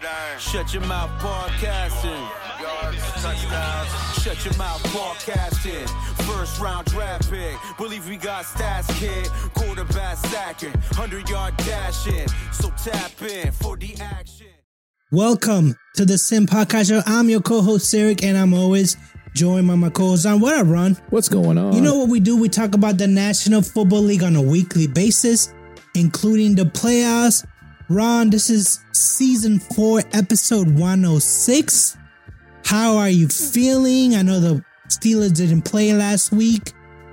Shut your mouth podcasting. Shut your mouth podcasting. First round draft pick. Believe we got stats, kid. Quarterback sacking. 100-yard dashing. So tap in for the action. Welcome to the Sim Podcast Show. I'm your co-host, Eric, and I'm always joined by my co-host, Ron. What up, Ron? What's going on? You know what we do? We talk about the National Football League on a weekly basis, including the playoffs. Ron, this is season 4, episode 106. How are you feeling? I know the Steelers didn't play last week.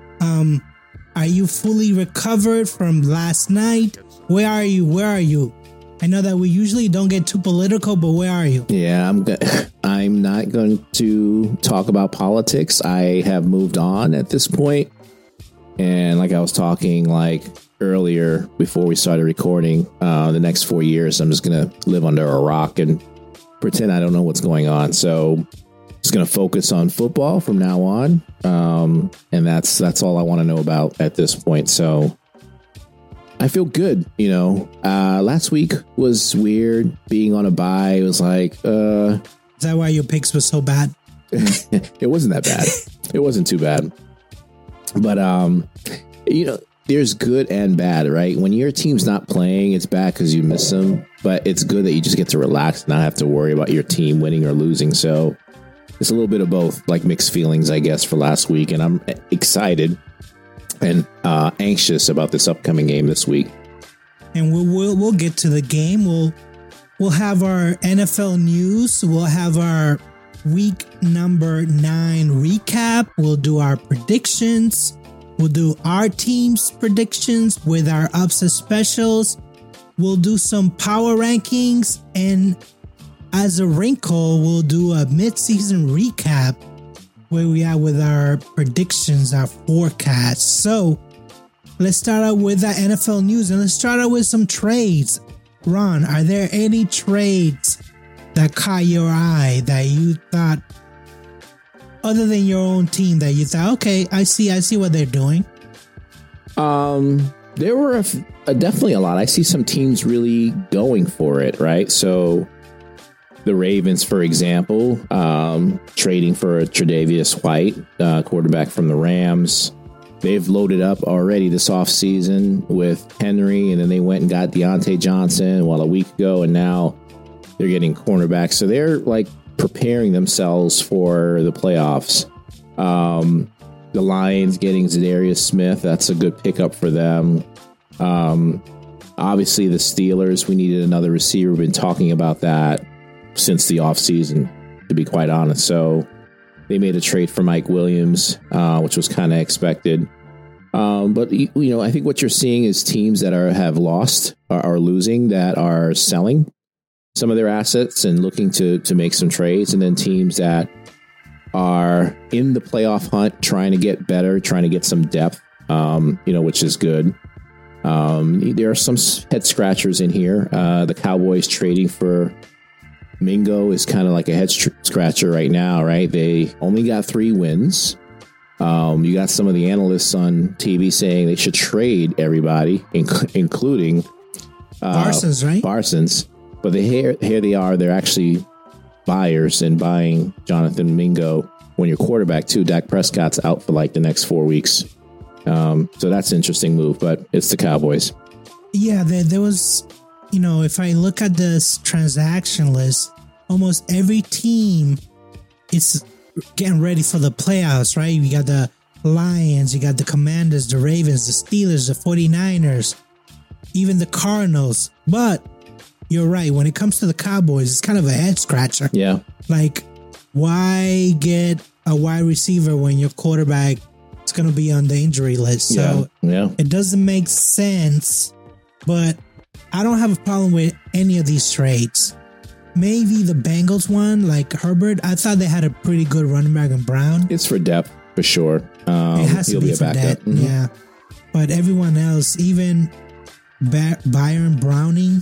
Are you fully recovered from last night? Where are you? I know that we usually don't get too political, but where are you? Yeah, I'm not going to talk about politics. I have moved on at this point. And like I was talking earlier before we started recording, the next 4 years, I'm just going to live under a rock and pretend I don't know what's going on. So just going to focus on football from now on. And that's all I want to know about at this point. So I feel good. Last week was weird being on a bye. It was like, is that why your picks were so bad? It wasn't that bad. It wasn't too bad. But, there's good and bad, right? When your team's not playing, it's bad because you miss them. But it's good that you just get to relax and not have to worry about your team winning or losing. So it's a little bit of both, mixed feelings, I guess, for last week. And I'm excited and anxious about this upcoming game this week. And we'll get to the game. We'll have our NFL news. We'll have our week number 9 recap. We'll do our predictions. We'll do our team's predictions with our upset specials. We'll do some power rankings. And as a wrinkle, we'll do a mid-season recap where we are with our predictions, our forecasts. So let's start out with the NFL news, and let's start out with some trades. Ron, are there any trades that caught your eye that you thought, other than your own team, that you thought, okay, I see what they're doing? There were definitely a lot. I see some teams really going for it, right? So the Ravens, for example, trading for Tre'Davious White, quarterback from the Rams. They've loaded up already this offseason with Henry, and then they went and got Deontay Johnson a week ago, and now they're getting cornerbacks. So they're preparing themselves for the playoffs. The Lions getting Zadarius Smith. That's a good pickup for them. Obviously, the Steelers, we needed another receiver. We've been talking about that since the offseason, to be quite honest. So they made a trade for Mike Williams, which was kind of expected. But I think what you're seeing is teams that have lost, are losing, that are selling some of their assets and looking to make some trades, and then teams that are in the playoff hunt, trying to get better, trying to get some depth, which is good. There are some head scratchers in here. The Cowboys trading for Mingo is kind of like a head scratcher right now, right? They only got 3 wins. You got some of the analysts on TV saying they should trade everybody, including Parsons, right? Parsons. But here they are. They're actually buyers and buying Jonathan Mingo when your quarterback, too. Dak Prescott's out for the next 4 weeks. So that's an interesting move, but it's the Cowboys. Yeah, there was, if I look at this transaction list, almost every team is getting ready for the playoffs, right? You got the Lions, you got the Commanders, the Ravens, the Steelers, the 49ers, even the Cardinals. But you're right. When it comes to the Cowboys, it's kind of a head scratcher. Yeah. Why get a wide receiver when your quarterback is going to be on the injury list? So It doesn't make sense, but I don't have a problem with any of these trades. Maybe the Bengals one, Herbert. I thought they had a pretty good running back in Brown. It's for depth, for sure. It has to be a backup. Mm-hmm. Yeah. But everyone else, even Byron Browning,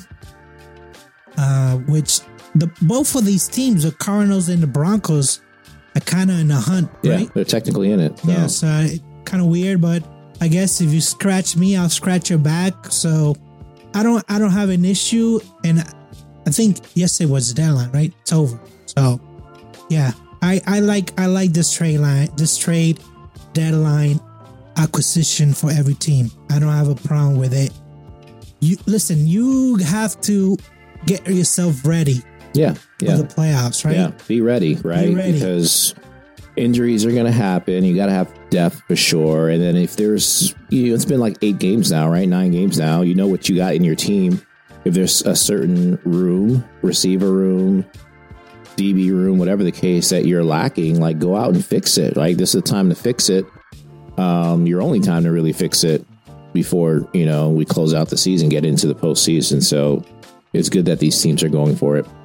which both of these teams, the Cardinals and the Broncos, are kind of in the hunt, right? Yeah, they're technically in it. So. Yeah, so kind of weird, but I guess if you scratch me, I'll scratch your back. So I don't have an issue, and I think yesterday was the deadline, right? It's over. So yeah, I like this trade deadline acquisition for every team. I don't have a problem with it. You have to get yourself ready. Yeah. For the playoffs, right? Yeah, be ready, right? Be ready. Because injuries are going to happen. You got to have depth for sure. And then if there's, it's been like 8 games now, right? 9 games now. You know what you got in your team. If there's a certain room, receiver room, DB room, whatever the case that you're lacking, like go out and fix it. Like this is the time to fix it. Your only time to really fix it before, we close out the season, get into the postseason. So it's good that these teams are going for it.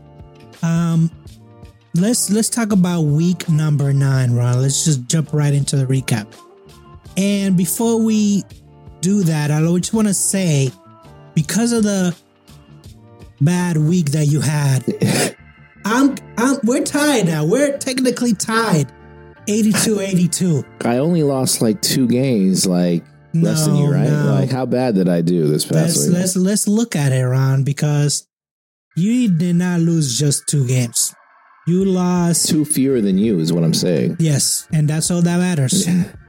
Let's talk about week number 9, Ron. Let's just jump right into the recap. And before we do that, I just want to say, because of the bad week that you had, we're tied now. We're technically tied, 82-82. I only lost like 2 games, less than you, right? No. Like, how bad did I do this past week? Let's look at it, Ron, because you did not lose just 2 games. You lost 2 fewer than you is what I'm saying. Yes, and that's all that matters.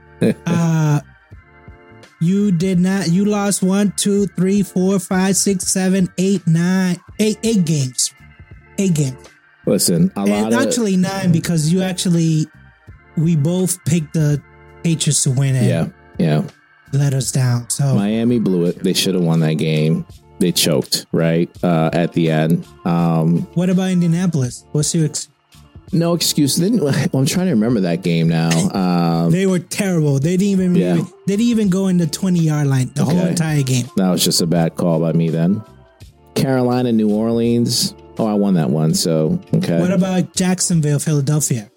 You did not. You lost 1, 2, 3, 4, 5, 6, 7, 8, 9, 8 games. 8 games. Listen, actually 9 because we both picked the Patriots to win it. Yeah. Let us down. So Miami blew it. They should have won that game. They choked right at the end. What about Indianapolis? What's your no excuse? I'm trying to remember that game now. They were terrible. They didn't even go in the 20-yard line the whole entire game. That was just a bad call by me then. Carolina, New Orleans. Oh, I won that one. So okay. What about Jacksonville, Philadelphia?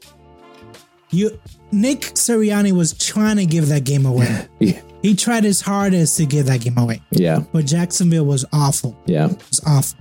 Nick Sirianni was trying to give that game away. Yeah. He tried his hardest to give that game away. Yeah. But Jacksonville was awful. Yeah. It was awful.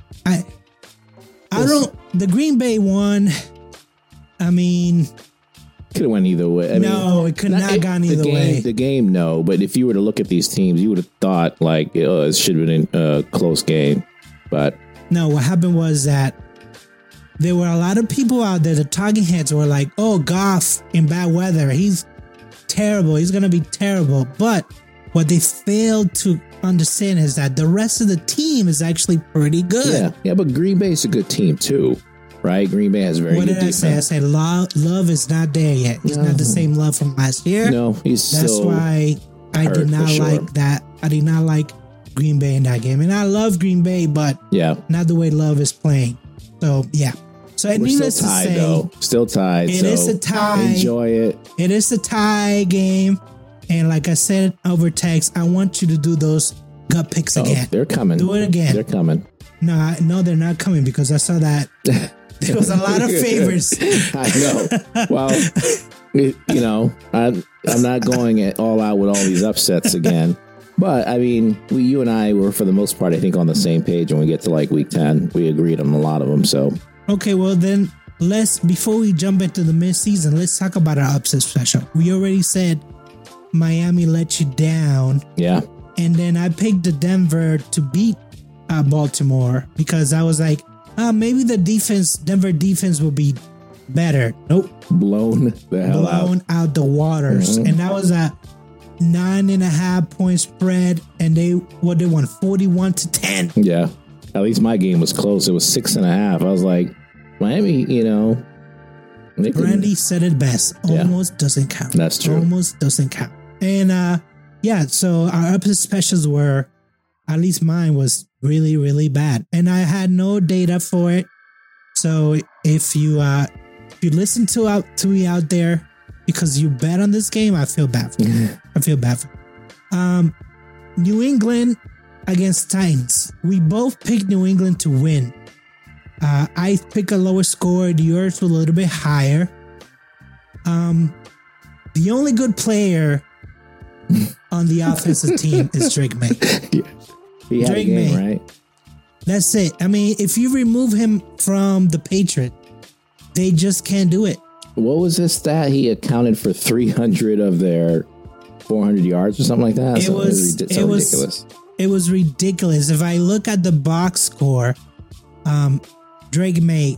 The Green Bay won. I mean, could have went either way. It could not have gone either way. The game, no. But if you were to look at these teams, you would have thought it should have been a close game. But no, what happened was that there were a lot of people out there, the talking heads were like, oh, Goff in bad weather. He's terrible. He's going to be terrible. But what they failed to understand is that the rest of the team is actually pretty good. Yeah, but Green Bay is a good team too, right? Green Bay has very good defense. What did I say? I said love is not there yet. He's not the same love from last year. No, That's why I did not like that. I did not like Green Bay in that game. And I love Green Bay, but not the way Love is playing. So, yeah. So, needless to say, though. Still tied. It is a tie. Enjoy it. It is a tie game. And like I said over text, I want you to do those gut picks again. They're coming. Do it again. They're coming. No, they're not coming because I saw that there was a lot of favorites. I know. Well, I'm not going all out with all these upsets again. But I mean, you and I were for the most part, I think, on the same page when we get to week 10. We agreed on a lot of them. So okay, well then before we jump into the mid-season, let's talk about our upset special. We already said Miami let you down. Yeah. And then I picked the Denver to beat Baltimore because I was like, maybe the Denver defense will be better. Nope. Blown the hell out. Blown out the waters. Mm-hmm. And that was a 9.5 point spread. And they won 41-10. Yeah. At least my game was close. It was 6.5. I was like, Miami, Brandy said it best. Almost doesn't count. That's true. Almost doesn't count. And so our upset specials were, at least mine was really, really bad. And I had no data for it. So if you listen to me out there because you bet on this game, I feel bad for you. I feel bad for you. New England against Titans. We both picked New England to win. I picked a lower score. Yours was a little bit higher. The only good player on the offensive team is Drake May. He had Drake a game, May. Right? That's it. I mean, if you remove him from the Patriots, they just can't do it. What was this stat? He accounted for 300 of their 400 yards or something like that. It was ridiculous. It was ridiculous. If I look at the box score, Drake May,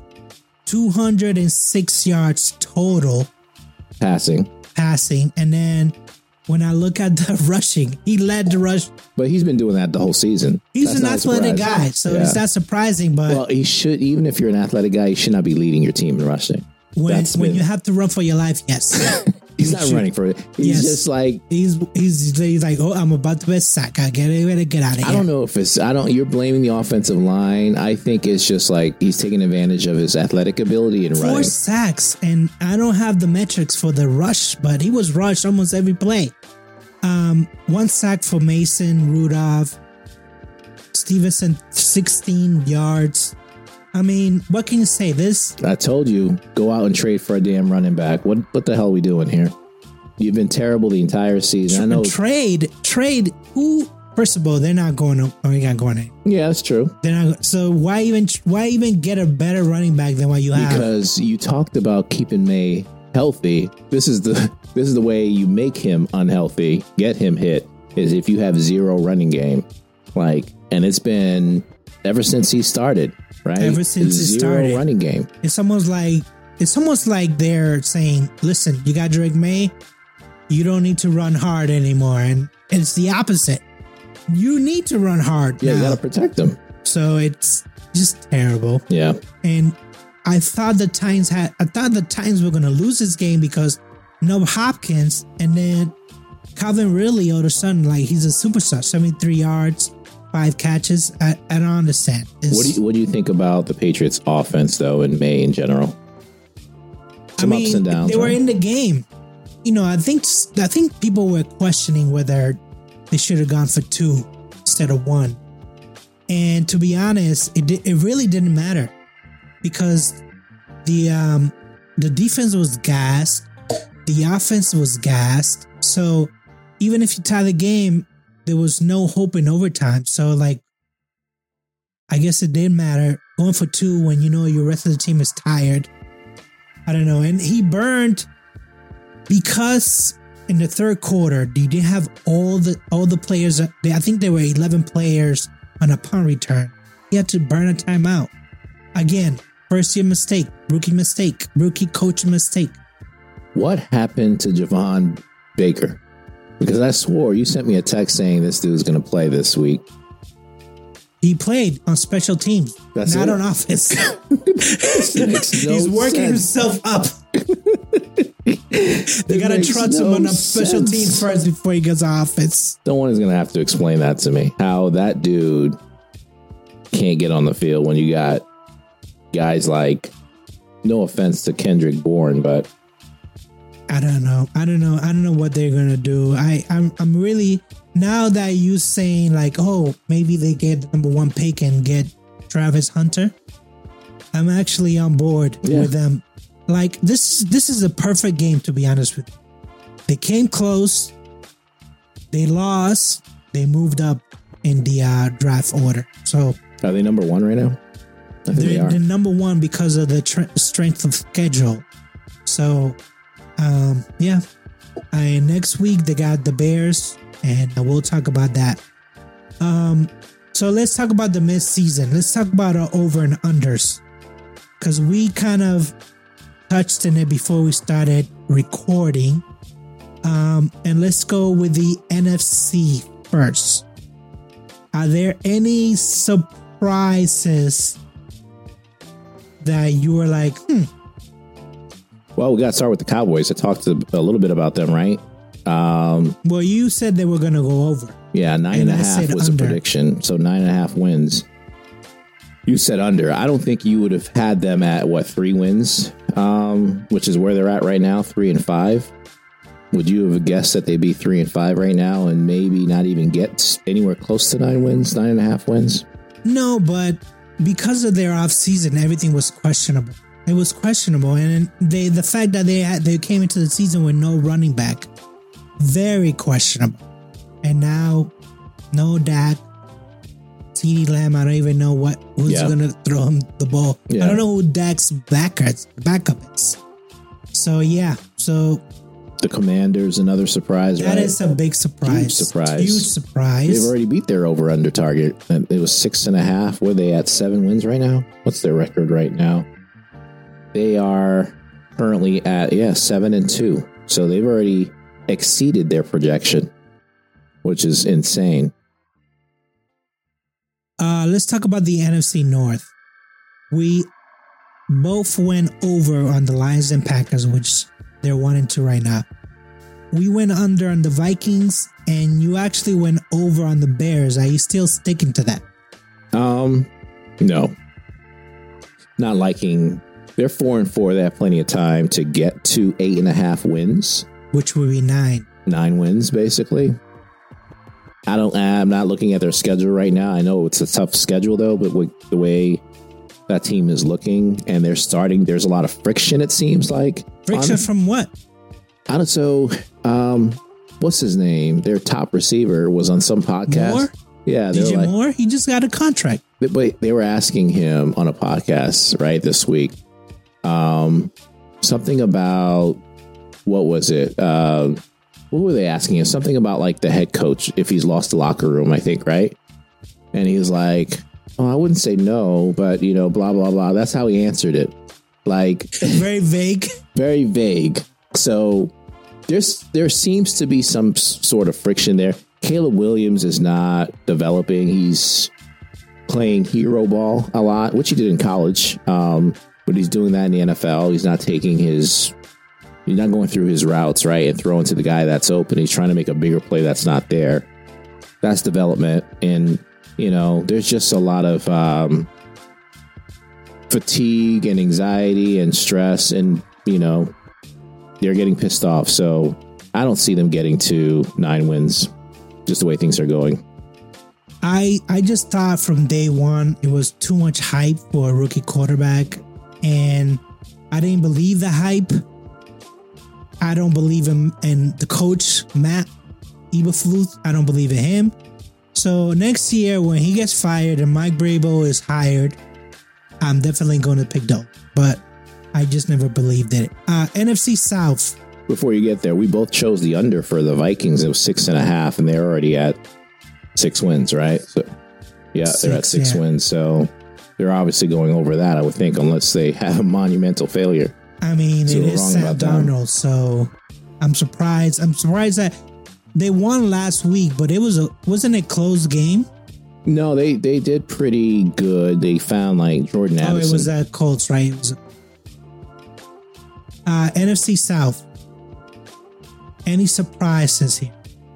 206 yards total passing. And then when I look at the rushing, he led the rush. But he's been doing that the whole season. He's an athletic guy, so it's not surprising. But well, he should, even if you're an athletic guy, you should not be leading your team in rushing. When you have to run for your life, yes. He's not running for it. He's just like he's like, oh, I'm about to be a sack. I get out of here. I don't know if you're blaming the offensive line. I think it's just like he's taking advantage of his athletic ability and running. 4 sacks, and I don't have the metrics for the rush, but he was rushed almost every play. 1 sack for Mason Rudolph. Stevenson, 16 yards. I mean, what can you say? I told you, go out and trade for a damn running back. What the hell are we doing here? You've been terrible the entire season. I know. Trade. Who? First of all, they're not going to. Oh, you're not going to. Yeah, that's true. They're not. So why even get a better running back than what you have? Because you talked about keeping May healthy. This is the way you make him unhealthy. Get him hit is if you have 0 running game, and it's been ever since he started. Right? Ever since it started, 0 running game. It's almost like they're saying, "Listen, you got Drake May, you don't need to run hard anymore." And it's the opposite. You need to run hard. Yeah, now. you got to protect them. So it's just terrible. Yeah. And I thought the Titans were going to lose this game because no Hopkins, and then Calvin Ridley all of a sudden, he's a superstar, 73 yards. 5 catches. I don't understand. What do you think about the Patriots' offense, though, in May in general? Some ups and downs. They were in the game. I think people were questioning whether they should have gone for 2 instead of 1. And to be honest, it really didn't matter because the defense was gassed, the offense was gassed. So even if you tie the game, there was no hope in overtime. So, I guess it didn't matter. Going for 2 when your rest of the team is tired. I don't know. And he burned because in the third quarter, they didn't have all the players. I think there were 11 players on a punt return. He had to burn a timeout. Again, first year mistake, rookie coach mistake. What happened to Javon Baker? Because I swore you sent me a text saying this dude's going to play this week. He played on special teams, not on offense. He's working himself up. They got to trust him on a special team first before he gets on offense. Someone is going to have to explain that to me. How that dude can't get on the field when you got guys like, no offense to Kendrick Bourne, but I don't know what they're gonna do. I'm really, now that you saying maybe they get the number 1 pick and get Travis Hunter, I'm actually on board with them. This is a perfect game, to be honest with you. They came close, they lost, they moved up in the draft order. So are they number 1 right now? I think they are. They're number 1 because of the strength of schedule. So. Next week they got the Bears, and we'll talk about that. So let's talk about the mid-season. Let's talk about our over and unders, because we kind of touched on it before we started recording. And let's go with the NFC first. Are there any surprises that you were like, Well, we got to start with the Cowboys. I talked a little bit about them, right? Well, you said they were going to go over. Yeah, 9.5 was under. A prediction. So 9.5 wins. You said under. I don't think you would have had them at 3 wins, which is where they're at right now, 3-5. Would you have guessed that they'd be 3-5 right now and maybe not even get anywhere close to 9 wins, 9.5 wins? No, but because of their off season, everything was questionable. It was questionable, and the fact that they came into the season with no running back, very questionable. And now, no Dak, CeeDee Lamb. I don't even know who's going to throw him the ball. Yeah. I don't know who Dak's backup is. So The Commanders, another surprise. That is a big surprise. Huge surprise. Huge surprise. They've already beat their over-under target. It was 6.5. Were they at 7 wins right now? What's their record right now? They are currently at 7-2. So they've already exceeded their projection, which is insane. Let's talk about the NFC North. We both went over on the Lions and Packers, which they're 1-2 right now. We went under on the Vikings, and you actually went over on the Bears. Are you still sticking to that? No. Not liking. They're 4-4. They have plenty of time to get to 8.5 wins, which would be 9. 9 wins, basically. I'm not looking at their schedule right now. I know it's a tough schedule, though, but with the way that team is looking and they're starting, there's a lot of friction, it seems like. Friction from what? What's his name? Their top receiver was on some podcast. Moore? Yeah. DJ Moore? He just got a contract. But they were asking him on a podcast, right, this week. Something about, what was it? What were they asking him? Something about like the head coach, if he's lost the locker room, I think, right? And he was like, oh, I wouldn't say no, but, blah, blah, blah. That's how he answered it. Like, very vague. Very vague. So there seems to be some sort of friction there. Caleb Williams is not developing. He's playing hero ball a lot, which he did in college. But he's doing that in the NFL. He's not he's not going through his routes, right, and throwing to the guy that's open. He's trying to make a bigger play that's not there. That's development. And, there's just a lot of fatigue and anxiety and stress. And, they're getting pissed off. So I don't see them getting to 9 wins, just the way things are going. I just thought from day one it was too much hype for a rookie quarterback. And I didn't believe the hype. I don't believe him in the coach, Matt Eberflus. I don't believe in him. So next year when he gets fired and Mike Vrabel is hired, I'm definitely going to pick Doe. But I just never believed it. NFC South. Before you get there, we both chose the under for the Vikings. It was 6.5, and they're already at 6 wins, right? So, yeah, they're at 6 wins. So they're obviously going over that, I would think, unless they have a monumental failure. I mean, it is Sam Darnold, so I'm surprised. I'm surprised that they won last week, but wasn't it a close game? No, they did pretty good. They found like Jordan Addison. Oh, it was at Colts, right? It was NFC South. Any surprises here?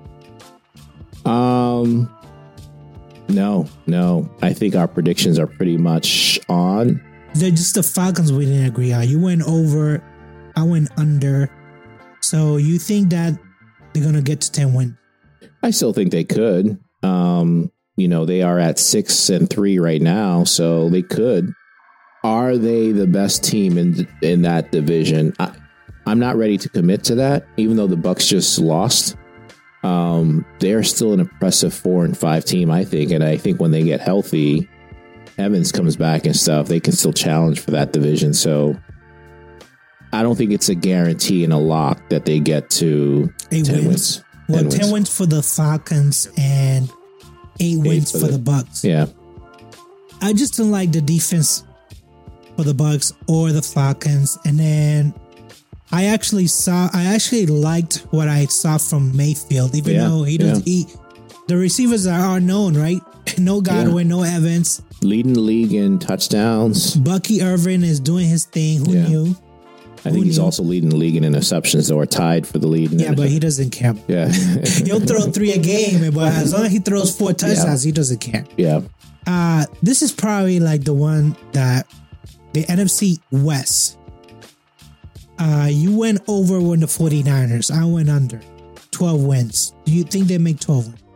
No. I think our predictions are pretty much on. They're just the Falcons we didn't agree on. You went over, I went under. So you think that they're going to get to 10 wins? I still think they could. They are at 6-3 right now, so they could. Are they the best team in that division? I'm not ready to commit to that, even though the Bucs just lost. They're still an impressive 4-5 team, I think. And I think when they get healthy, Evans comes back and stuff, they can still challenge for that division. So I don't think it's a guarantee and a lock that they get to 10 wins. Well, 10 wins for the Falcons and 8 wins for the Bucs. Yeah. I just don't like the defense for the Bucs or the Falcons. And then I actually liked what I saw from Mayfield, even though the receivers are known, right? No Godwin, no Evans. Leading the league in touchdowns. Bucky Irvin is doing his thing. Who knew? I think he's also leading the league in interceptions, though, or tied for the lead. But he doesn't care. Yeah. He'll throw 3 a game, but as long as he throws 4 touchdowns, he doesn't care. Yeah. This is probably like the one that the NFC West. You went over when the 49ers. I went under. 12 wins. Do you think they make 12 wins?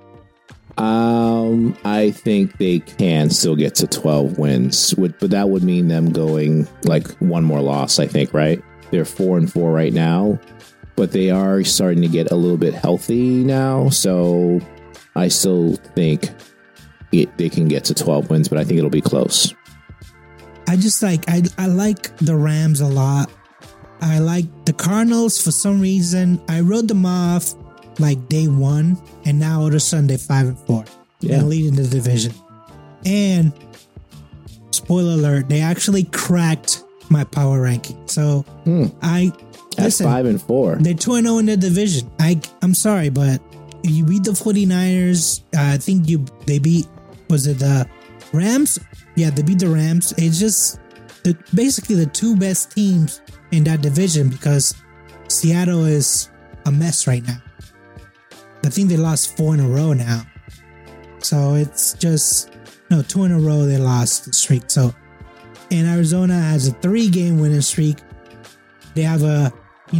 I think they can still get to 12 wins, but that would mean them going like one more loss, I think, right? They're 4-4 right now, but they are starting to get a little bit healthy now. So I still think they can get to 12 wins, but I think it'll be close. I just I like the Rams a lot. I like the Cardinals for some reason. I wrote them off like day one, and now all of a sudden they're 5-4 and leading the division. And spoiler alert, they actually cracked my power ranking. So That's 5-4. They're 2-0 in the division. I'm sorry, but you beat the 49ers. I think they beat, was it the Rams? Yeah, they beat the Rams. It's just basically the two best teams in that division because Seattle is a mess right now. I think they lost 4 in a row now. So it's just, 2 in a row they lost the streak. So, and Arizona has a 3-game winning streak. They have a,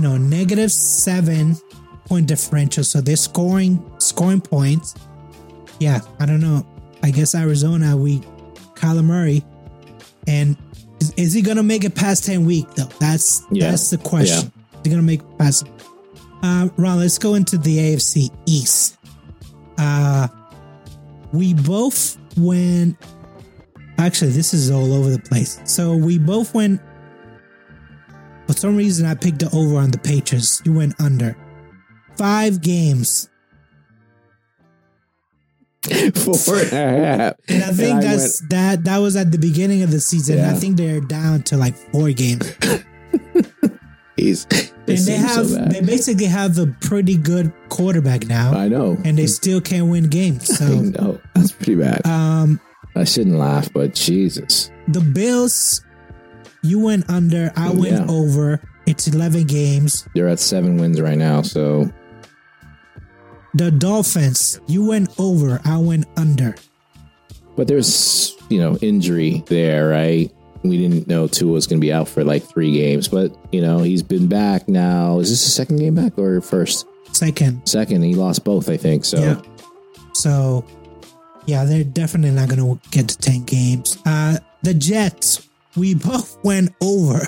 -7 point differential. So they're scoring points. Yeah, I don't know. I guess Arizona, Kyler Murray. And is he going to make it past 10 weeks though? That's the question. Yeah. Is he going to make it past? Ron, let's go into the AFC East. We both went. Actually, this is all over the place. So we both went. For some reason, I picked the over on the Patriots. You went under. 5 games. 4.5. And I think that was at the beginning of the season. Yeah. I think they're down to like 4 games. They basically have a pretty good quarterback now. I know. And they still can't win games. So I know. That's pretty bad. I shouldn't laugh, but Jesus. The Bills, you went under. I went over. It's 11 games. They're at 7 wins right now, so. The Dolphins, you went over. I went under. But there's, injury there, right? We didn't know Tua was going to be out for like 3 games, but, he's been back now. Is this the second game back or first? Second. He lost both, I think. So, yeah. So, yeah, they're definitely not going to get to 10 games. The Jets, we both went over.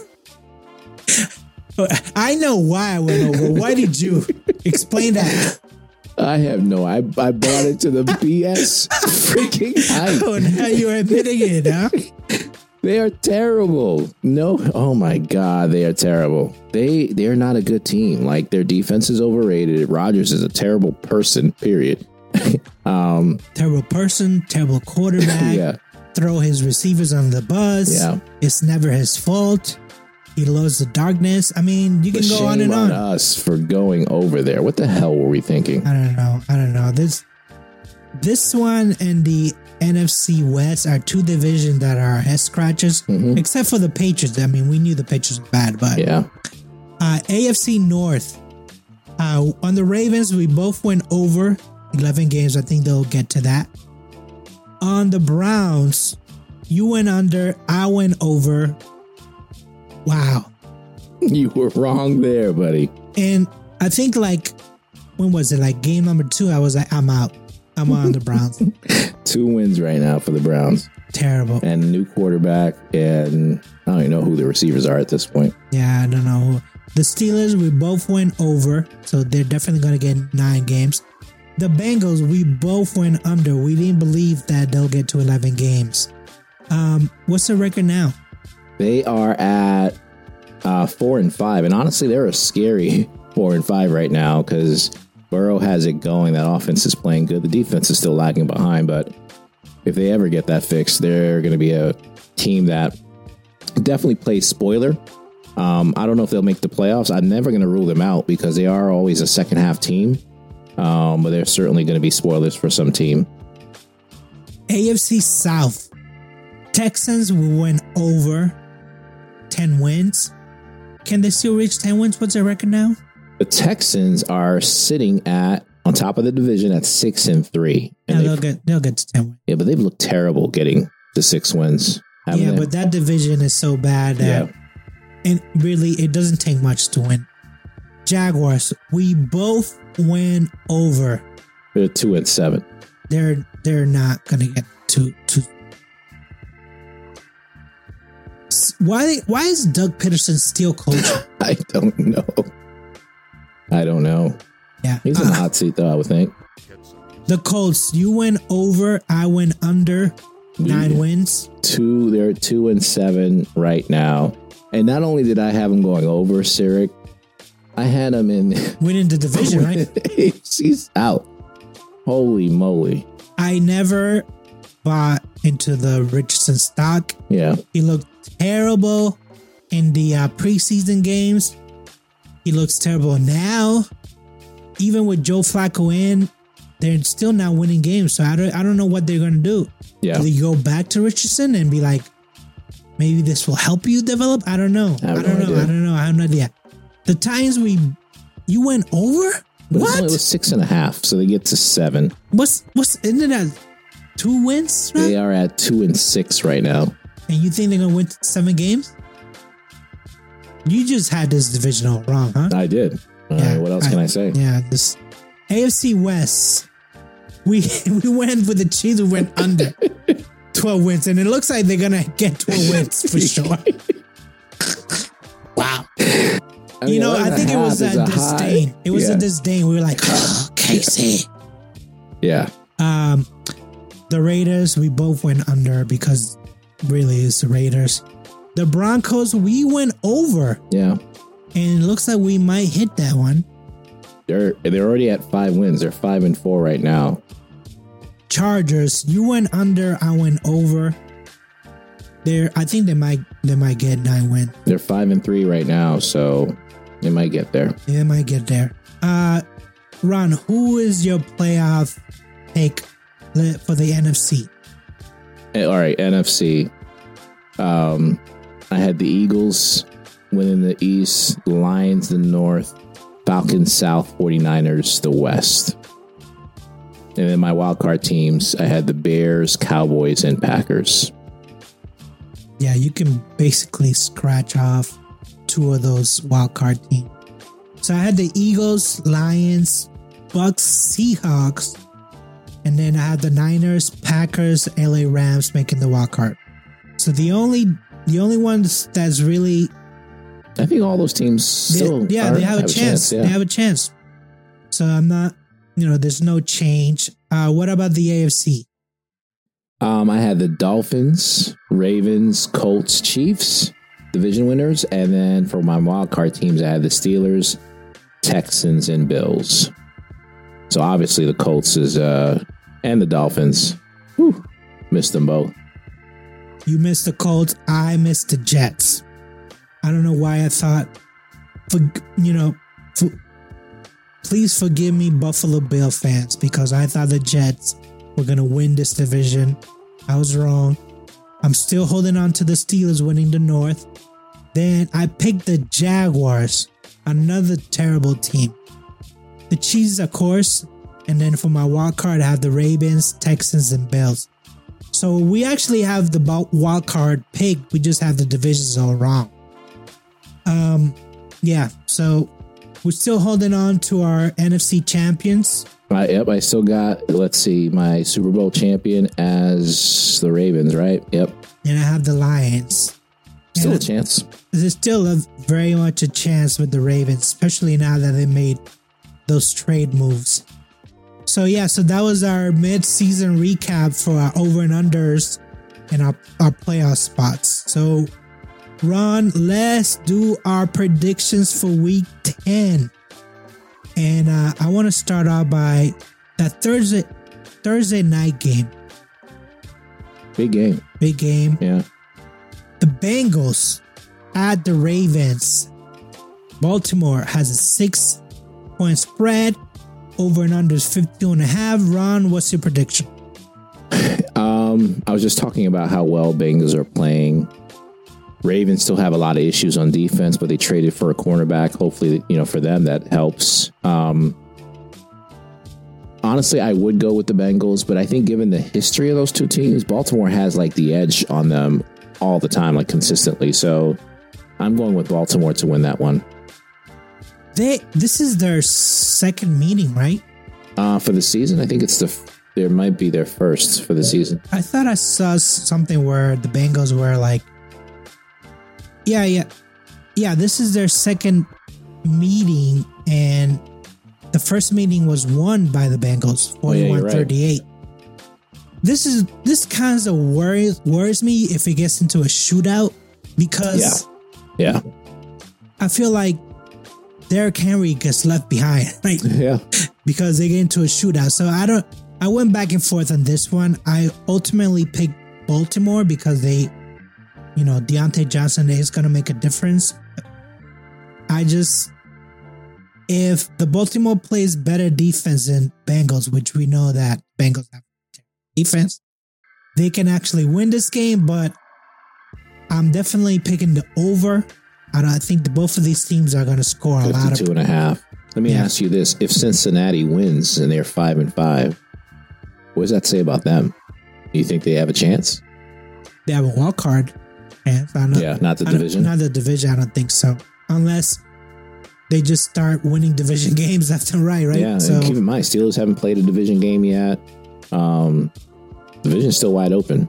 I know why I went over. Why did you explain that? I have no. I brought it to the BS freaking hype. Oh, now you're admitting it, huh? They are terrible. No, oh my God, they are terrible. They're not a good team. Like, their defense is overrated. Rodgers is a terrible person, period. Terrible person, terrible quarterback. Yeah. Throw his receivers on the bus. Yeah. It's never his fault. He loves the darkness. I mean, you can go on and on. Shame on us for going over there. What the hell were we thinking? I don't know. This one and the NFC West are 2 divisions that are head scratchers, except for the Patriots. I mean, we knew the Patriots were bad, but yeah. AFC North. On the Ravens, we both went over 11 games. I think they'll get to that. On the Browns, you went under. I went over. Wow. You were wrong there, buddy. And I think when was it? Like game number 2, I was like, I'm out. I'm on the Browns. 2 wins right now for the Browns. Terrible. And a new quarterback, and I don't even know who the receivers are at this point. Yeah, I don't know. The Steelers, we both went over, so they're definitely going to get 9 games. The Bengals, we both went under. We didn't believe that they'll get to 11 games. What's the record now? They are at 4-5, and honestly, they're a scary 4-5 right now because Burrow has it going. That offense is playing good. The defense is still lagging behind, but if they ever get that fixed, they're going to be a team that definitely plays spoiler. I don't know if they'll make the playoffs. I'm never going to rule them out because they are always a second half team, but they're certainly going to be spoilers for some team. AFC South. Texans, we went over 10 wins. Can they still reach 10 wins? What's their record now? The Texans are sitting on top of the division at 6-3. And they'll get to 10 wins. Yeah, but they've looked terrible getting to 6 wins. Yeah, but that division is so bad that and really it doesn't take much to win. Jaguars, we both went over. They're 2-7. They're not gonna get to. Why is Doug Peterson still coaching? I don't know. Yeah, he's in the hot seat though, I would think. The Colts, you went over, I went under. 9 wins. They're 2-7 right now. And not only did I have them going over Sirik, I had them in winning the division, right? AFC's out. Holy moly. I never bought into the Richardson stock. Yeah. He looked terrible in the preseason games. He looks terrible now. Even with Joe Flacco in, they're still not winning games. So I don't know what they're going to do. Yeah. Do they go back to Richardson and be like, maybe this will help you develop? I don't know. I don't know. I have no idea. The Titans, you went over? But What? it was 6.5, so they get to 7. Isn't that 2 wins? Right? They are at 2-6 right now. And you think they're going to win 7 games? You just had this division all wrong, huh? I did. What else can I say? Yeah, this AFC West. We went with the Chiefs. We went under 12 wins, and it looks like they're gonna get 12 wins for sure. Wow. I think it was a disdain. It was a disdain. We were like, oh, Casey. Yeah. The Raiders, we both went under because really it's the Raiders. The Broncos, we went over. Yeah. And it looks like we might hit that one. They're already at 5 wins. They're 5-4 right now. Chargers, you went under, I went over. I think they might get 9 wins. They're 5-3 right now, so they might get there. They might get there. Ron, who is your playoff pick for the NFC? All right, NFC. I had the Eagles winning the East, Lions the North, Falcons South, 49ers the West. And then my wildcard teams, I had the Bears, Cowboys, and Packers. Yeah, you can basically scratch off 2 of those wildcard teams. So I had the Eagles, Lions, Bucks, Seahawks, and then I had the Niners, Packers, LA Rams making the wildcard. So the only ones that's really, I think all those teams still they have a chance. Yeah. They have a chance. So I'm not, there's no change. What about the AFC? I had the Dolphins, Ravens, Colts, Chiefs, division winners. And then for my wildcard teams, I had the Steelers, Texans, and Bills. So obviously the Colts and the Dolphins. Whew, missed them both. You missed the Colts. I missed the Jets. I don't know why I thought, please forgive me, Buffalo Bill fans, because I thought the Jets were going to win this division. I was wrong. I'm still holding on to the Steelers winning the North. Then I picked the Jaguars, another terrible team. The Chiefs, of course. And then for my wild card, I have the Ravens, Texans, and Bills. So we actually have the wild card picked. We just have the divisions all wrong. Yeah, so we're still holding on to our NFC champions. Yep, I still got, my Super Bowl champion as the Ravens, right? Yep. And I have the Lions. Still a chance. There's still very much a chance with the Ravens, especially now that they made those trade moves. So that was our mid-season recap for our over and unders and our playoff spots. So Ron, let's do our predictions for week 10. And I want to start out by that Thursday night game. Big game. Big game. Yeah. The Bengals at the Ravens. Baltimore has a 6-point spread. Over and under is 52.5. Ron, what's your prediction? I was just talking about how well Bengals are playing. Ravens still have a lot of issues on defense, but they traded for a cornerback. Hopefully, for them that helps. Honestly, I would go with the Bengals, but I think given the history of those two teams, Baltimore has the edge on them all the time, consistently. So I'm going with Baltimore to win that one. This is their second meeting, right? For the season, I think there might be their first for the season. I thought I saw something where the Bengals were this is their second meeting, and the first meeting was won by the Bengals, 41-38. Right. This kind of worries me if it gets into a shootout, because Yeah. I feel like Derrick Henry gets left behind, right? Yeah. Because they get into a shootout. So I went back and forth on this one. I ultimately picked Baltimore because Deontay Johnson is going to make a difference. If the Baltimore plays better defense than Bengals, which we know that Bengals have defense, they can actually win this game, but I'm definitely picking the over. I think both of these teams are going to score a lot of 52.5. Let me ask you this. If Cincinnati wins and they're 5-5, what does that say about them? Do you think they have a chance? They have a wild card. Not the division. Not the division. I don't think so. Unless they just start winning division games left and right? Yeah, so, and keep in mind, Steelers haven't played a division game yet. Division's still wide open.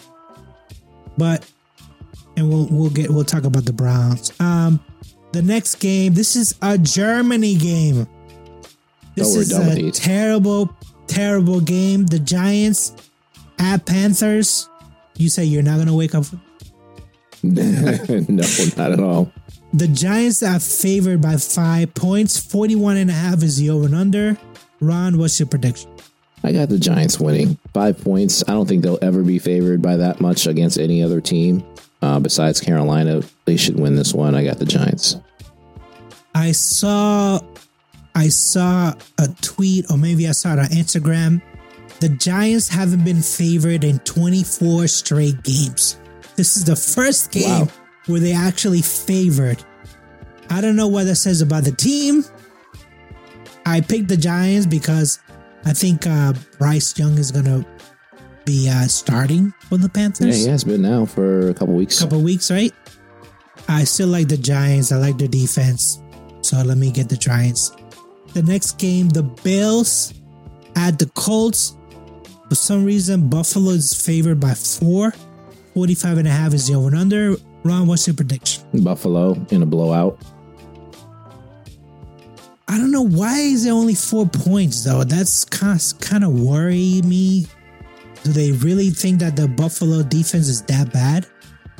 We'll talk about the Browns. The next game, this is a Germany game. This is a terrible, terrible game. The Giants at Panthers. You say you're not going to wake up? No, not at all. The Giants are favored by 5 points. 41.5 is the over and under. Ron, what's your prediction? I got the Giants winning 5 points. I don't think they'll ever be favored by that much against any other team. Besides Carolina, they should win this one. I got the Giants. I saw a tweet, or maybe I saw it on Instagram. The Giants haven't been favored in 24 straight games. This is the first game where they actually favored. I don't know what that says about the team. I picked the Giants because I think Bryce Young is going to be starting for the Panthers. Yeah, he has been now for a couple weeks. Right? I still like the Giants. I like their defense. So let me get the Giants. The next game, the Bills at the Colts. For some reason, Buffalo is favored by 4. 45.5 is the over and under. Ron, what's your prediction? Buffalo in a blowout. I don't know, why is there only 4 points though? That's kind of worrying me. Do they really think that the Buffalo defense is that bad?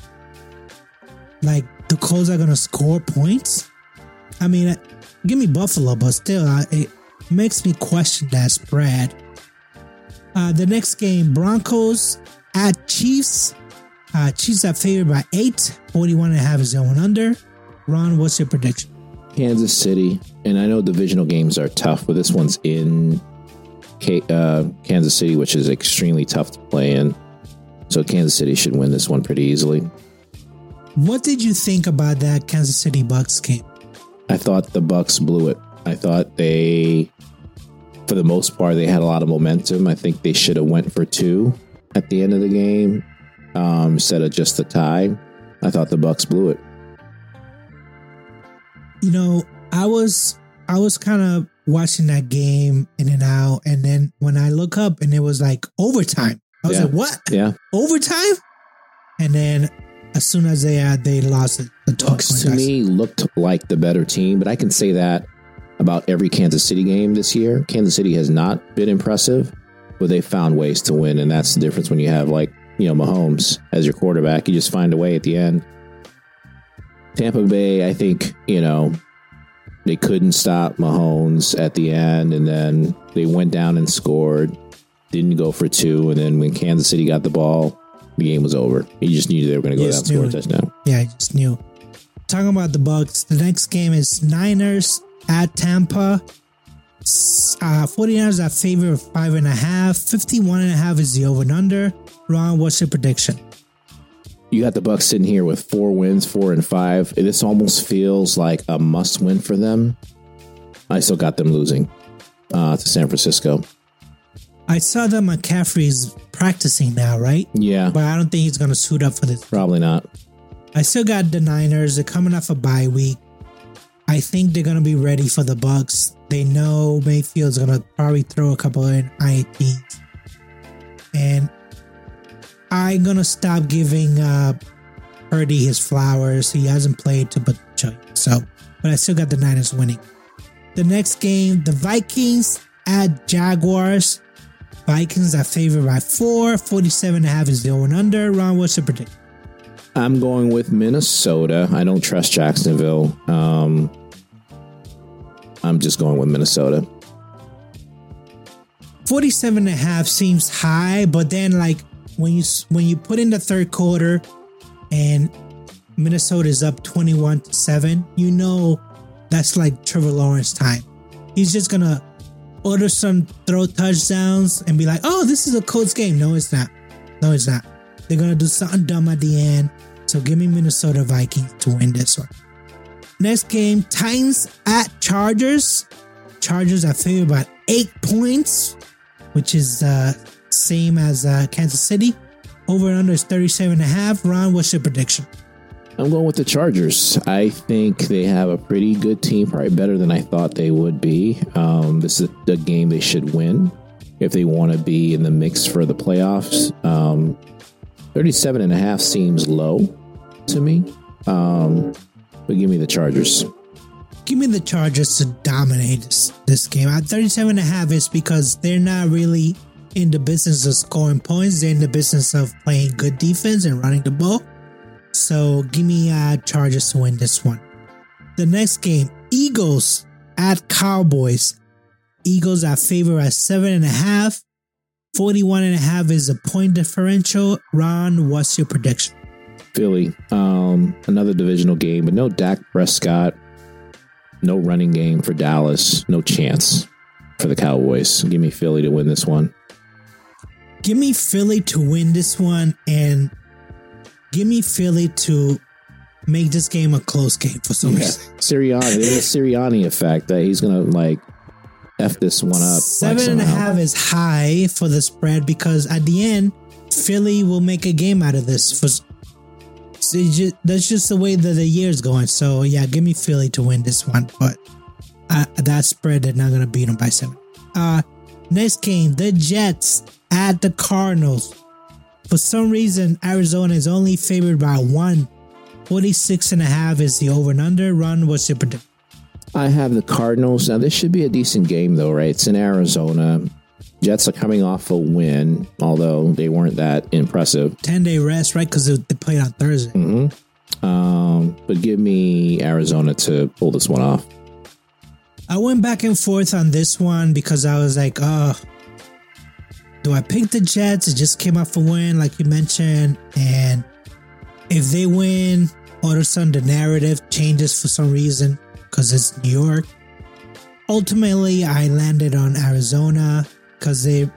Like the Colts are going to score points? I mean, give me Buffalo, but still, it makes me question that spread. The next game, Broncos at Chiefs. Chiefs are favored by 8. 41.5 is going under. Ron, what's your prediction? Kansas City. And I know divisional games are tough, but this one's in Kansas City, which is extremely tough to play in. So Kansas City should win this one pretty easily. What did you think about that Kansas City Bucks game? I thought the Bucks blew it. I thought they, for the most part, they had a lot of momentum. I think they should have went for 2 at the end of the game instead of just a tie. I thought the Bucks blew it. You know, I was kind of watching that game in and out, and then when I look up and it was like overtime, I was like, "What? Yeah, overtime!" And then as soon as they lost it, the Bucks to me looked like the better team, but I can say that about every Kansas City game this year. Kansas City has not been impressive, but they found ways to win, and that's the difference when you have Mahomes as your quarterback. You just find a way at the end. Tampa Bay, I think, they couldn't stop Mahomes at the end, and then they went down and scored, didn't go for 2, and then when Kansas City got the ball, the game was over. You just knew they were going to go down and score a touchdown. Yeah, I just knew. Talking about the Bucs, the next game is Niners at Tampa. 49ers are favored of 5.5. 51.5 is the over and under. Ron, what's your prediction? You got the Bucs sitting here with 4 wins, 4-5. This almost feels like a must win for them. I still got them losing to San Francisco. I saw that McCaffrey's practicing now, right? Yeah. But I don't think he's going to suit up for this. Probably not. I still got the Niners. They're coming off a bye week. I think they're going to be ready for the Bucs. They know Mayfield's going to probably throw a couple of INTs. And I'm going to stop giving Purdy his flowers. He hasn't played to but I still got the Niners winning. The next game, the Vikings at Jaguars. Vikings are favored by 4. 47.5 is the over and under. Ron, what's your prediction? I'm going with Minnesota. I don't trust Jacksonville. I'm just going with Minnesota. 47.5 seems high, but then like when you put in the third quarter and Minnesota is up 21-7, you know that's like Trevor Lawrence time. He's just gonna order some throw touchdowns and be like, "Oh, this is a Colts game." No, it's not. No, it's not. They're gonna do something dumb at the end. So give me Minnesota Vikings to win this one. Next game, Titans at Chargers. Chargers are favored by 8 points, which is same as Kansas City. Over and under is 37.5. Ron, what's your prediction? I'm going with the Chargers. I think they have a pretty good team, probably better than I thought they would be. This is a game they should win if they want to be in the mix for the playoffs. 37.5 seems low to me, but give me the Chargers. Give me the Chargers to dominate this game. At 37.5 is because they're not really in the business of scoring points. They're in the business of playing good defense and running the ball. So give me Chargers to win this one. The next game, Eagles at Cowboys. Eagles are favored at 7.5. 41.5 is a point differential. Ron, what's your prediction? Philly, another divisional game, but no Dak Prescott, no running game for Dallas, no chance for the Cowboys. Give me Philly to win this one. Give me Philly to win this one, and give me Philly to make this game a close game for some reason. Sirianni, there's a Sirianni effect that he's gonna like F this one up. 7.5 is high for the spread because at the end, Philly will make a game out of this. That's just the way that the year's going. So yeah, give me Philly to win this one, but that spread they're not gonna beat them by 7. Next game, the Jets at the Cardinals. For some reason, Arizona is only favored by 1. 46.5 is the over and under. Ron, what's your prediction? I have the Cardinals. Now, this should be a decent game, though, right? It's in Arizona. Jets are coming off a win, although they weren't that impressive. 10-day rest, right? Because they played on Thursday. Mm-hmm. But give me Arizona to pull this one off. I went back and forth on this one because I was like, do I pick the Jets? It just came off a win, like you mentioned. And if they win, all of a sudden the narrative changes for some reason because it's New York. Ultimately, I landed on Arizona because they,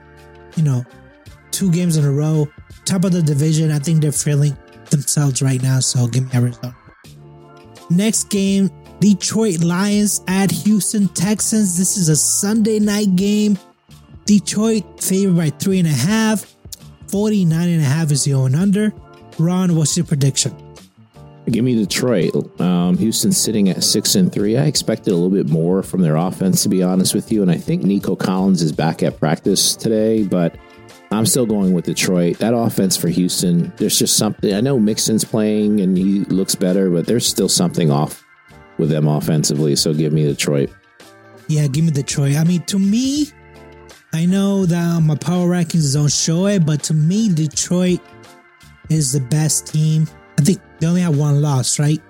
2 games in a row, top of the division. I think they're feeling themselves right now, so give me Arizona. Next game, Detroit Lions at Houston Texans. This is a Sunday night game. Detroit favored by 3.5. 49.5 is the over-under. Ron, what's your prediction? Give me Detroit. Houston's sitting at 6-3. I expected a little bit more from their offense, to be honest with you. And I think Nico Collins is back at practice today, but I'm still going with Detroit. That offense for Houston, there's just something. I know Mixon's playing and he looks better, but there's still something off with them offensively. So give me Detroit. Yeah, give me Detroit. I mean, to me, I know that my power rankings don't show it, but to me, Detroit is the best team. I think they only have 1 loss, right?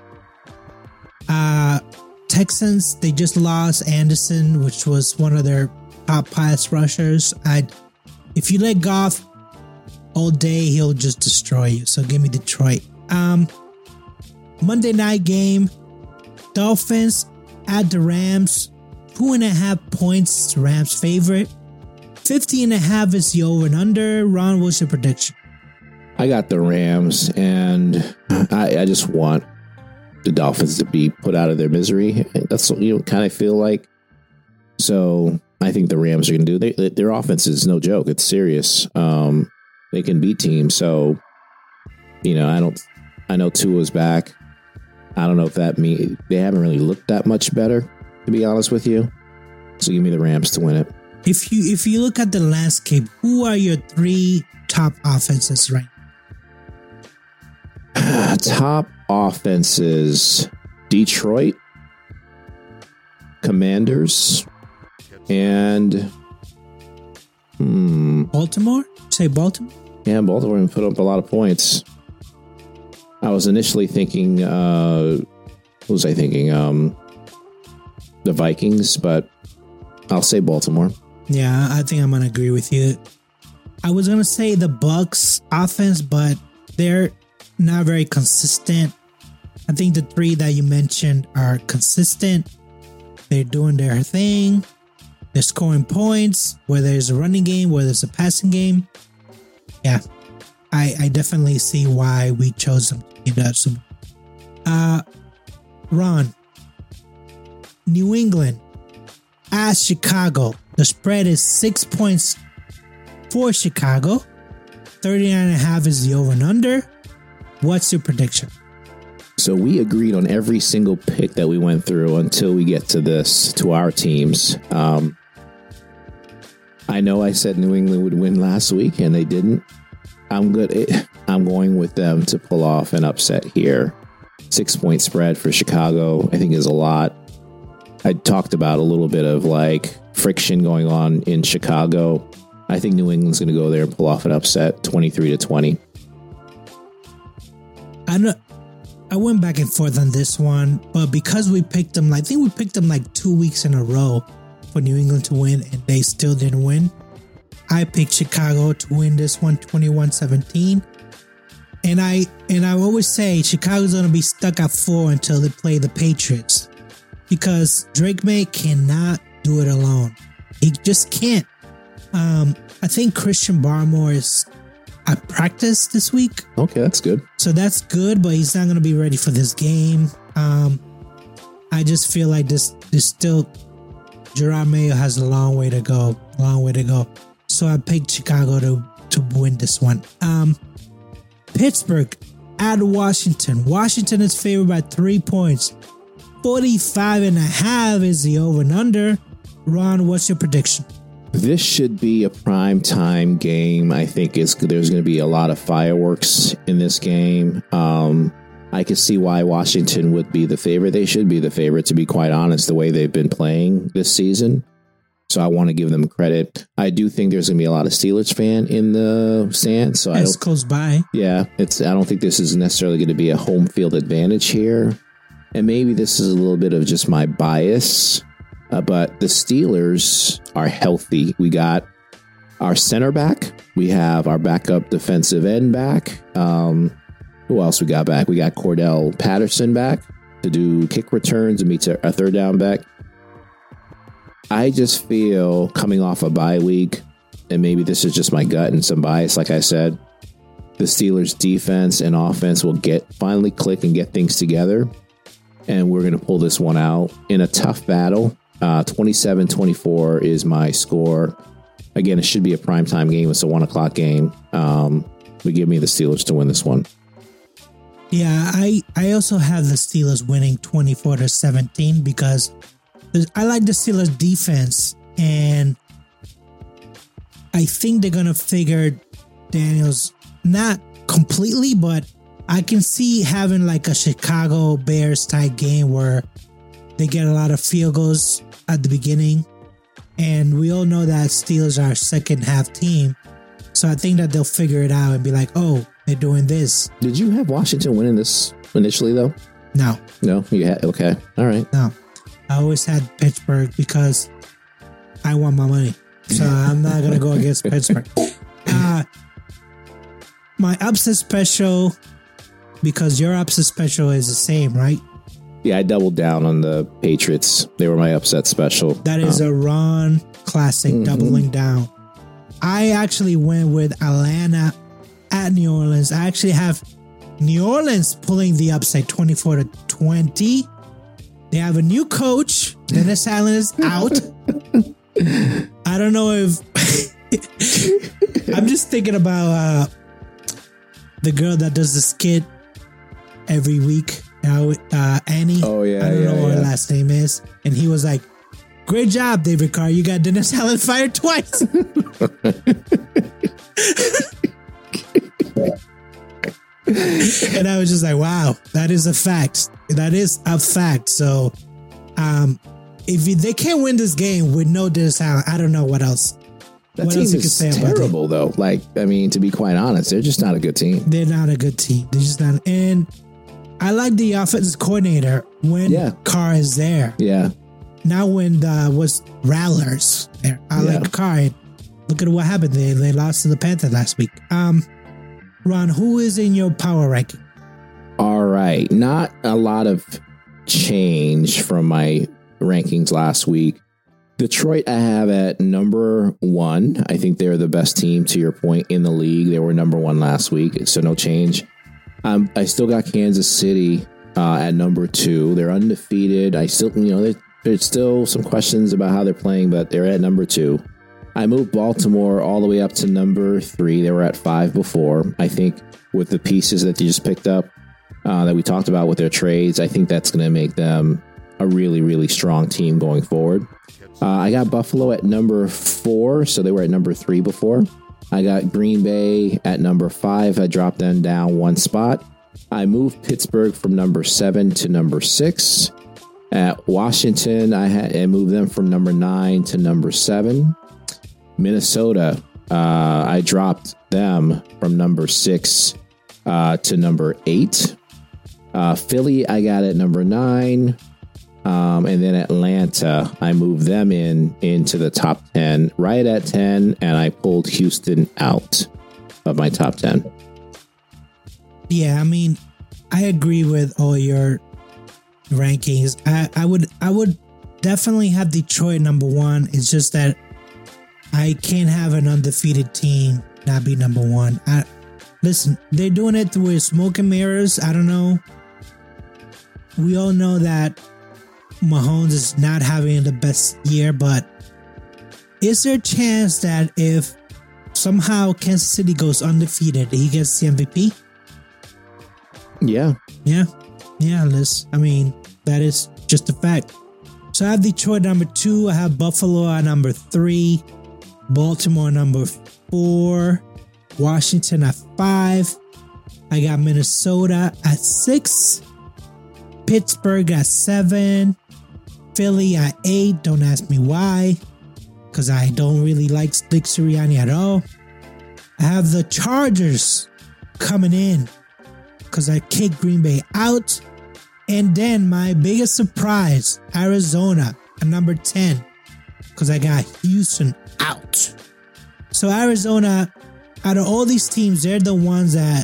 Texans, they just lost Anderson, which was one of their top pass rushers. If you let Goff all day, he'll just destroy you. So give me Detroit. Monday night game, Dolphins at the Rams. 2.5 points, Rams favorite. 50.5 is the over and under. Ron, what's your prediction? I got the Rams, and I just want the Dolphins to be put out of their misery. That's what you kind of feel like. So I think the Rams are going to do. Their offense is no joke. It's serious. They can beat teams. So, I know Tua's back. I don't know if that means they haven't really looked that much better, to be honest with you. So give me the Rams to win it. If you look at the landscape, who are your 3 top offenses right now? Top offenses: Detroit, Commanders, and Baltimore? Say Baltimore? Yeah, Baltimore put up a lot of points. I was initially thinking, what was I thinking? The Vikings, but I'll say Baltimore. Yeah, I think I'm going to agree with you. I was going to say the Bucs offense, but they're not very consistent. I think the three that you mentioned are consistent. They're doing their thing. They're scoring points, whether it's a running game, whether it's a passing game. Yeah, I definitely see why we chose them to do that. Ron, New England at Chicago. The spread is 6 points for Chicago. 39.5 is the over and under. What's your prediction? So we agreed on every single pick that we went through until we get to our teams. I know I said New England would win last week and they didn't. I'm going with them to pull off an upset here. 6 point spread for Chicago, I think, is a lot. I talked about a little bit of like friction going on in Chicago. I think New England's going to go there and pull off an upset, 23-20. I went back and forth on this one, but because we picked them, I think we picked them like 2 weeks in a row for New England to win, and they still didn't win. I picked Chicago to win this one, 21-17. And I always say Chicago's going to be stuck at 4 until they play the Patriots, because Drake May cannot do it alone. He just can't. I think Christian Barmore is at practice this week. Okay, that's good. So that's good, but he's not going to be ready for this game. I just feel like this still, Gerard Mayo has a long way to go. So I picked Chicago to win this one. Pittsburgh at Washington. Washington is favored by 3 points. 45.5 is the over and under. Ron, what's your prediction? This should be a prime time game. I think there's going to be a lot of fireworks in this game. I can see why Washington would be the favorite. They should be the favorite, to be quite honest, the way they've been playing this season. So I want to give them credit. I do think there's going to be a lot of Steelers fan in the stands. So it's close by. Yeah, I don't think this is necessarily going to be a home field advantage here. And maybe this is a little bit of just my bias. But the Steelers are healthy. We got our center back. We have our backup defensive end back. Who else we got back? We got Cordell Patterson back to do kick returns and meet our third down back. I just feel, coming off a bye week, and maybe this is just my gut and some bias, like I said, the Steelers' defense and offense will finally click and get things together. And we're going to pull this one out in a tough battle. 27-24 is my score. Again, it should be a primetime game. It's a 1 o'clock game. But give me the Steelers to win this one. Yeah, I also have the Steelers winning 24-17 because I like the Steelers defense, and I think they're going to figure Daniels, not completely, but I can see having like a Chicago Bears type game where they get a lot of field goals at the beginning. And we all know that Steelers are a second half team. So I think that they'll figure it out and be like, oh, they're doing this. Did you have Washington winning this initially, though? No. No? You had? Okay. All right. No. I always had Pittsburgh because I want my money. So I'm not going to go against Pittsburgh. My upset special, because your upset special is the same, right? Yeah, I doubled down on the Patriots. They were my upset special. That is a Ron classic, doubling down. I actually went with Atlanta at New Orleans. I actually have New Orleans pulling the upset 24-20. They have a new coach. Dennis Allen is out. I don't know if... I'm just thinking about the girl that does the skit every week. Annie. Oh, yeah. I don't know what her last name is. And he was like, great job, David Carr. You got Dennis Allen fired twice. And I was just like, wow, that is a fact. That is a fact. So if they can't win this game with no Dennis Allen, I don't know what else That what team else you could is say about it? terrible, though. Like, I mean, to be quite honest, they're just not a good team. They're not a good team. They're just not. And I like the offensive coordinator when Carr is there. Yeah. Now when was Rallers there. I like Carr. And look at what happened. They lost to the Panthers last week. Ron, who is in your power ranking? All right. Not a lot of change from my rankings last week. Detroit, I have at number 1. I think they're the best team, to your point, in the league. They were number 1 last week, so no change. I still got Kansas City at number 2. They're undefeated. I still, there's still some questions about how they're playing, but they're at number 2. I moved Baltimore all the way up to number 3. They were at 5 before. I think with the pieces that they just picked up, that we talked about with their trades, I think that's going to make them a really, really strong team going forward. I got Buffalo at number 4, so they were at number 3 before. I got Green Bay at number 5. I dropped them down 1 spot. I moved Pittsburgh from number 7 to number 6. At Washington, I moved them from number 9 to number 7. Minnesota, I dropped them from number 6 to number 8. Philly, I got at number 9. And then Atlanta, I moved them into the top 10, right at 10, and I pulled Houston out of my top 10. Yeah, I mean, I agree with all your rankings. I would definitely have Detroit number 1. It's just that I can't have an undefeated team not be number 1. Listen, they're doing it with smoke and mirrors. I don't know. We all know that Mahomes is not having the best year, but is there a chance that if somehow Kansas City goes undefeated, he gets the MVP? Yeah. I mean, that is just a fact. So I have Detroit number 2. I have Buffalo at number 3. Baltimore number 4. Washington at 5. I got Minnesota at 6. Pittsburgh at 7. Philly at 8. Don't ask me why, because I don't really like Dick Sirianni at all. I have the Chargers coming in because I kicked Green Bay out. And then my biggest surprise, Arizona at number 10, because I got Houston out. So Arizona, out of all these teams, they're the ones that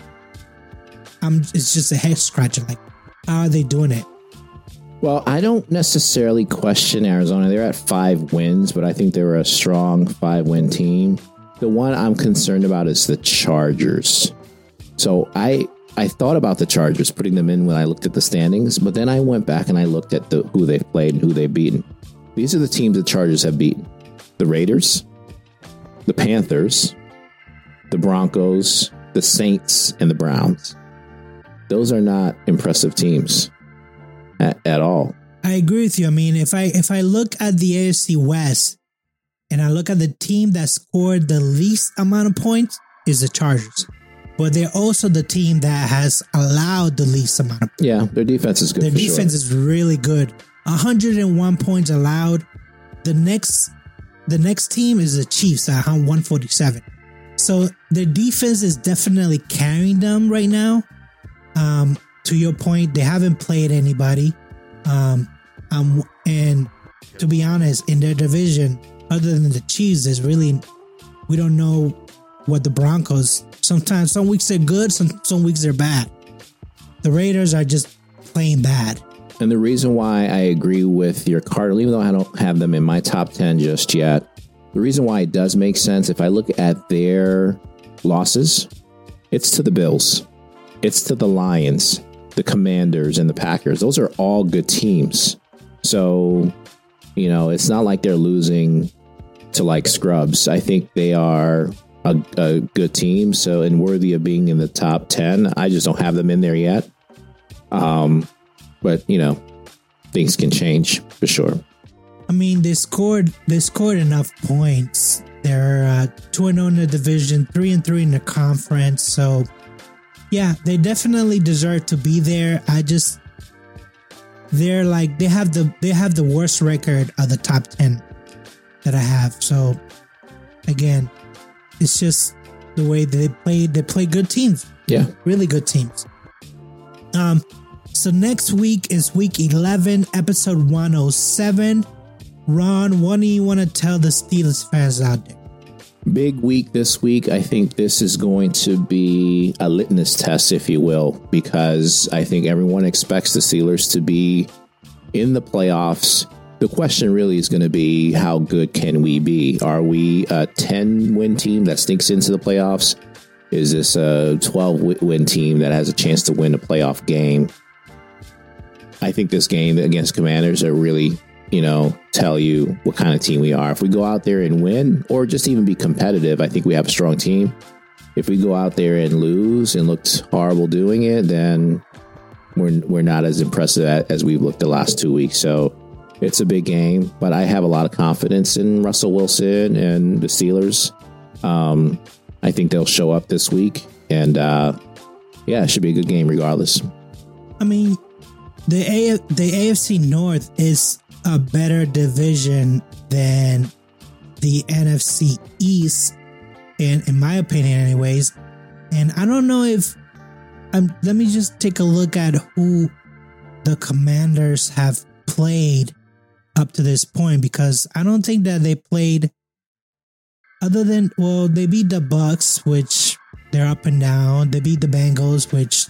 it's just a head scratcher. Like, how are they doing it? Well, I don't necessarily question Arizona. They're at 5 wins, but I think they were a strong 5-win team. The one I'm concerned about is the Chargers. So I thought about the Chargers, putting them in when I looked at the standings, but then I went back and I looked at who they've played and who they've beaten. These are the teams the Chargers have beaten: the Raiders, the Panthers, the Broncos, the Saints, and the Browns. Those are not impressive teams at all. I agree with you. I mean, if I look at the AFC West and I look at the team that scored the least amount of points, is the Chargers. But they're also the team that has allowed the least amount of points. Yeah, their defense is good. Their defense is really good. 101 points allowed. The next team is the Chiefs at 147. So their defense is definitely carrying them right now. To your point, they haven't played anybody. And to be honest, in their division, other than the Chiefs, we don't know what the Broncos. Sometimes some weeks they're good, some weeks they're bad. The Raiders are just playing bad. And the reason why I agree with your Cardinals, even though I don't have them in my top 10 just yet, the reason why it does make sense, if I look at their losses, it's to the Bills, it's to the Lions, the Commanders, and the Packers. Those are all good teams. So, it's not like they're losing to like scrubs. I think they are a good team, and worthy of being in the top 10. I just don't have them in there yet. But things can change for sure. I mean, they scored enough points. They're 2-0 in the division, 3-3 in the conference. So yeah, they definitely deserve to be there. They have the worst record of the top 10 that I have. So again, it's just the way they play. They play good teams. Yeah. Really good teams. So next week is week 11, episode 107. Ron, what do you want to tell the Steelers fans out there? Big week this week. I think this is going to be a litmus test, if you will, because I think everyone expects the Steelers to be in the playoffs. The question really is going to be, how good can we be? Are we a 10-win team that sneaks into the playoffs? Is this a 12-win team that has a chance to win a playoff game? I think this game against Commanders are really, tell you what kind of team we are. If we go out there and win, or just even be competitive, I think we have a strong team. If we go out there and lose and looked horrible doing it, then we're not as impressive as we've looked the last 2 weeks. So it's a big game, but I have a lot of confidence in Russell Wilson and the Steelers. I think they'll show up this week, and it should be a good game regardless. I mean, the AFC North is a better division than the NFC East, in my opinion anyways. And I don't know if let me just take a look at who the Commanders have played up to this point, because I don't think that they played other than, they beat the Bucks, which they're up and down. They beat the Bengals, which,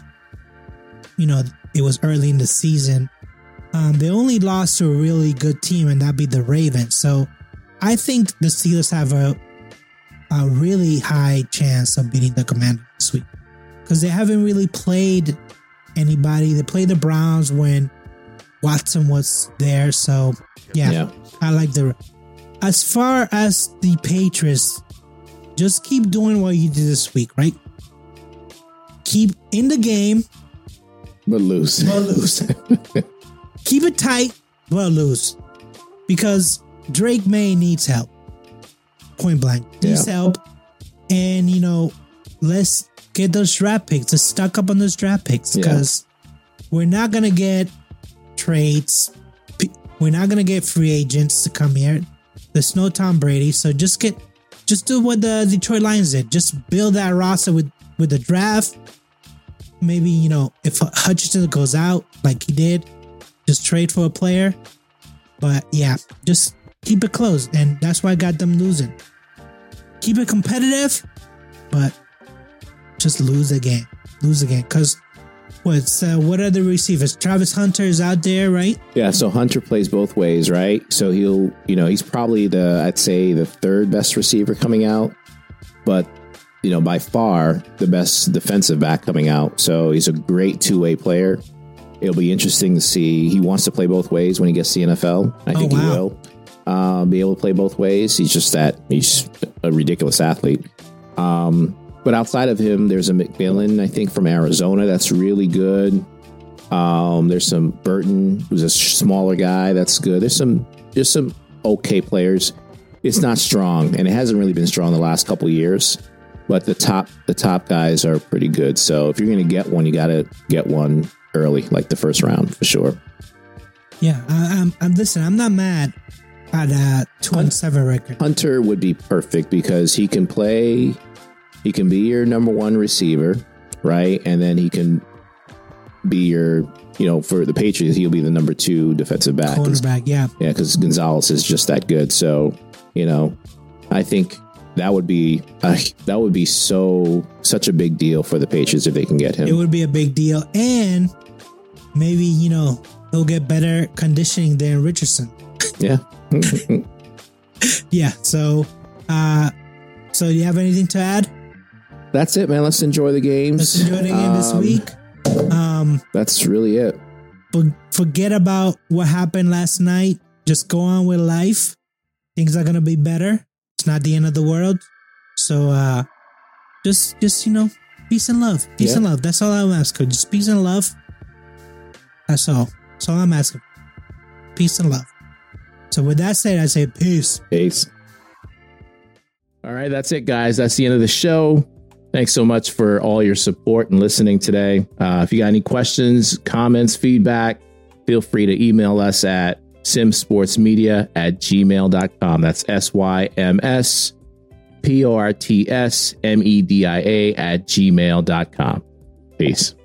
it was early in the season. They only lost to a really good team, and that'd be the Ravens. So I think the Steelers have a really high chance of beating the Commanders this week, because they haven't really played anybody. They played the Browns when Watson was there. So yeah. I like as far as the Patriots, just keep doing what you did this week, right? Keep in the game, but lose. Keep it tight, but lose. Because Drake May needs help. Point blank. Needs help. And, let's get those draft picks. Let's stock up on those draft picks, because we're not going to get trades. We're not going to get free agents to come here. There's no Tom Brady. So just do what the Detroit Lions did. Just build that roster with the draft. Maybe, if Hutchinson goes out like he did, just trade for a player. But just keep it close. And that's why I got them losing. Keep it competitive, but just lose a game. Because what are the receivers? Travis Hunter is out there, right? Yeah, so Hunter plays both ways, right? So he's probably the third best receiver coming out, but by far the best defensive back coming out. So he's a great two-way player. It'll be interesting to see. He wants to play both ways when he gets to the NFL. I think he will be able to play both ways. He's a ridiculous athlete. But outside of him, there's a McMillan, I think, from Arizona that's really good. There's some Burton, who's a smaller guy, that's good. There's some okay players. It's not strong, and it hasn't really been strong the last couple of years. But the top guys are pretty good. So if you're going to get one, you got to get one early, like the first round for sure. Yeah, I'm not mad at a 2-7 record. Hunter would be perfect because he can play. He can be your number one receiver, right? And then he can be your, for the Patriots, he'll be the number 2 defensive back. Quarterback, yeah. Yeah, because Gonzalez is just that good. So, I think that would be such a big deal for the Patriots if they can get him. It would be a big deal. And maybe, he'll get better conditioning than Richardson. Yeah. Yeah. So do you have anything to add? That's it, man. Let's enjoy the games. Let's enjoy the game this week. That's really it. Forget about what happened last night. Just go on with life. Things are going to be better. It's not the end of the world. So, just peace and love. Peace and love. That's all I'm asking. Just peace and love. That's all. That's all I'm asking. Peace and love. So with that said, I say peace. Peace. All right, that's it, guys. That's the end of the show. Thanks so much for all your support and listening today. If you got any questions, comments, feedback, feel free to email us at simsportsmedia@gmail.com. That's PORTSMEDIA @gmail.com. Peace.